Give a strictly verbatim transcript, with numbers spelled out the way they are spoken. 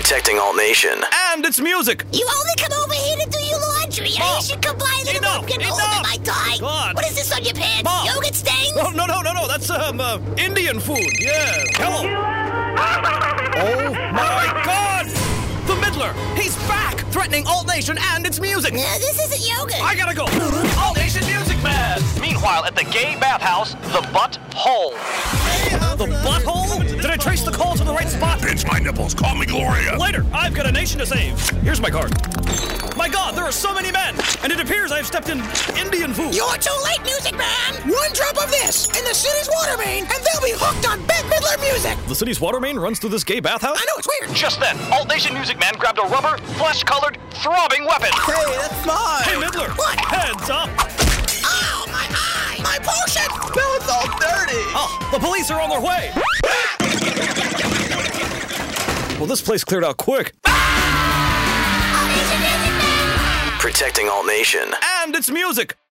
Protecting Alt Nation. And its music. You only come over here to do your laundry. Mom, You should come by a little enough, more. Get enough. hold of my tie. God. What is this on your pants? Mom. Yogurt stains? Oh, no, no, no, no. That's, um, uh, Indian food. Yeah. Hello. Oh, my God. The Midler. He's back, threatening Alt Nation and its music. Uh, this isn't yogurt. I gotta go. Alt Nation Music Man! Meanwhile, at the gay bathhouse, the butt hole. The butthole? Did I trace the call to the right spot? Pinch my nipples. Call me Gloria. Later. I've got a nation to save. Here's my card. My God, there are so many men, and it appears I've stepped in Indian food. You're too late, Music Man! One drop of this in the city's water main, and they'll be hooked on Bette Midler music! The city's water main runs through this gay bathhouse? I know, it's weird. Just then, Alt Nation Music Man grabbed a rubber, flesh-colored, throbbing weapon. Hey, that's mine! Hey, Midler. What? Heads up. Ow, my eye! My potion! Now it's all dirty! Oh, the police are on their way. Well, this place cleared out quick. Alt Nation Music Man! Protecting Alt Nation. And its music.